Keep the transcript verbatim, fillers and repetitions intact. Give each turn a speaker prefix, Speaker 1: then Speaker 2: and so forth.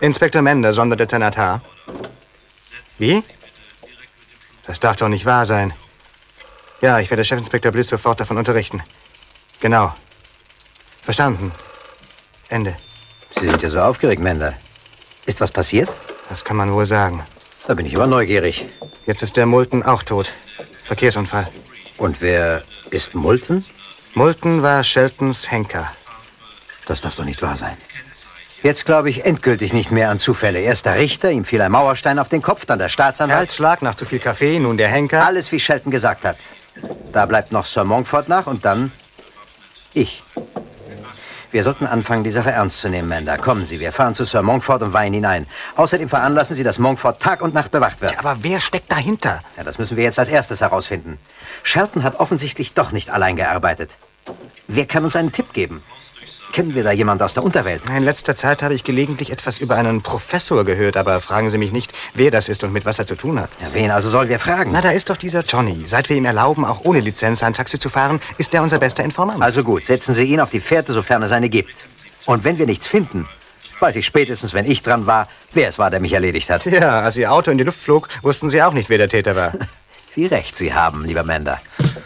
Speaker 1: Inspektor Mender, Sonderdezernat H. Wie? Das darf doch nicht wahr sein. Ja, ich werde Chefinspektor Bliss sofort davon unterrichten. Genau. Verstanden. Ende.
Speaker 2: Sie sind ja so aufgeregt, Mender. Ist was passiert?
Speaker 1: Das kann man wohl sagen.
Speaker 2: Da bin ich aber neugierig.
Speaker 1: Jetzt ist der Moulton auch tot. Verkehrsunfall.
Speaker 2: Und wer ist Moulton?
Speaker 1: Moulton war Sheltons Henker.
Speaker 2: Das darf doch nicht wahr sein. Jetzt glaube ich endgültig nicht mehr an Zufälle. Erst der Richter, ihm fiel ein Mauerstein auf den Kopf, dann der Staatsanwalt.
Speaker 1: Herzschlag nach zu viel Kaffee, nun der Henker.
Speaker 2: Alles, wie Shelton gesagt hat. Da bleibt noch Sir Monkford nach und dann ich. Wir sollten anfangen, die Sache ernst zu nehmen, Mender. Kommen Sie, wir fahren zu Sir Monkford und weihen hinein. Außerdem veranlassen Sie, dass Monkford Tag und Nacht bewacht wird.
Speaker 1: Ja, aber wer steckt dahinter?
Speaker 2: Ja, das müssen wir jetzt als erstes herausfinden. Shelton hat offensichtlich doch nicht allein gearbeitet. Wer kann uns einen Tipp geben? Kennen wir da jemand aus der Unterwelt?
Speaker 1: In letzter Zeit habe ich gelegentlich etwas über einen Professor gehört, aber fragen Sie mich nicht, wer das ist und mit was er zu tun hat.
Speaker 2: Ja, wen also sollen wir fragen?
Speaker 1: Na, da ist doch dieser Johnny. Seit wir ihm erlauben, auch ohne Lizenz ein Taxi zu fahren, ist er unser bester Informant.
Speaker 2: Also gut, setzen Sie ihn auf die Fährte, sofern es eine gibt. Und wenn wir nichts finden, weiß ich spätestens, wenn ich dran war, wer es war, der mich erledigt hat.
Speaker 1: Ja, als Ihr Auto in die Luft flog, wussten Sie auch nicht, wer der Täter war.
Speaker 2: Wie recht Sie haben, lieber Mender.